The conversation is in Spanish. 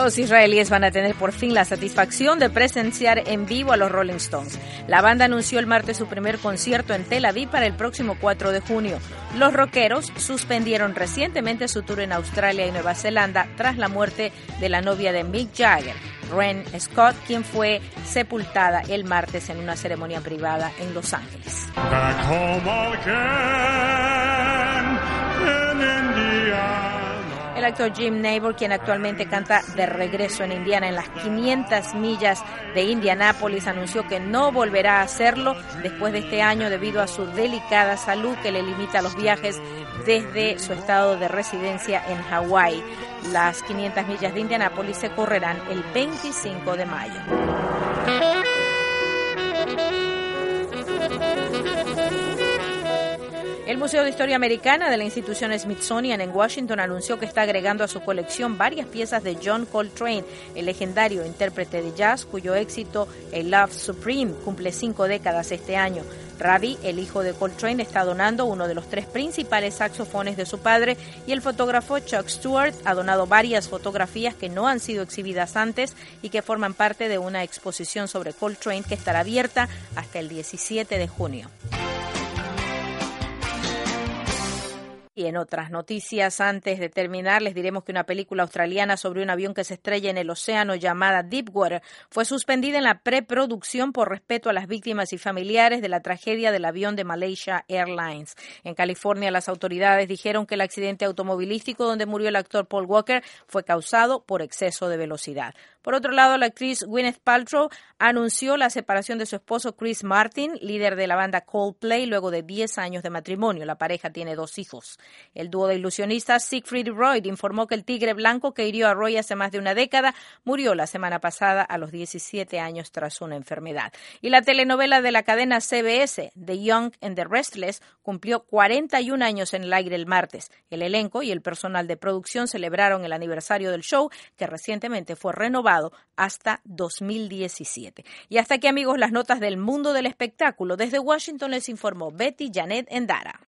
Los israelíes van a tener por fin la satisfacción de presenciar en vivo a los Rolling Stones. La banda anunció el martes su primer concierto en Tel Aviv para el próximo 4 de junio. Los rockeros suspendieron recientemente su tour en Australia y Nueva Zelanda tras la muerte de la novia de Mick Jagger, Ren Scott, quien fue sepultada el martes en una ceremonia privada en Los Ángeles. Back home again in Indiana. El actor Jim Nabor, quien actualmente canta de regreso en Indiana en las 500 millas de Indianápolis, anunció que no volverá a hacerlo después de este año debido a su delicada salud que le limita los viajes desde su estado de residencia en Hawái. Las 500 millas de Indianápolis se correrán el 25 de mayo. El Museo de Historia Americana de la institución Smithsonian en Washington anunció que está agregando a su colección varias piezas de John Coltrane, el legendario intérprete de jazz cuyo éxito A Love Supreme cumple 5 décadas este año. Ravi, el hijo de Coltrane, está donando uno de los 3 principales saxofones de su padre y el fotógrafo Chuck Stewart ha donado varias fotografías que no han sido exhibidas antes y que forman parte de una exposición sobre Coltrane que estará abierta hasta el 17 de junio. Y en otras noticias, antes de terminar, les diremos que una película australiana sobre un avión que se estrella en el océano llamada Deepwater fue suspendida en la preproducción por respeto a las víctimas y familiares de la tragedia del avión de Malaysia Airlines. En California, las autoridades dijeron que el accidente automovilístico donde murió el actor Paul Walker fue causado por exceso de velocidad. Por otro lado, la actriz Gwyneth Paltrow anunció la separación de su esposo Chris Martin, líder de la banda Coldplay, luego de 10 años de matrimonio. La pareja tiene 2 hijos. El dúo de ilusionistas Siegfried y Roy informó que el tigre blanco que hirió a Roy hace más de una década murió la semana pasada a los 17 años tras una enfermedad. Y la telenovela de la cadena CBS, The Young and the Restless, cumplió 41 años en el aire el martes. El elenco y el personal de producción celebraron el aniversario del show, que recientemente fue renovado hasta 2017. Y hasta aquí, amigos, las notas del mundo del espectáculo. Desde Washington les informó Betty Janet Endara.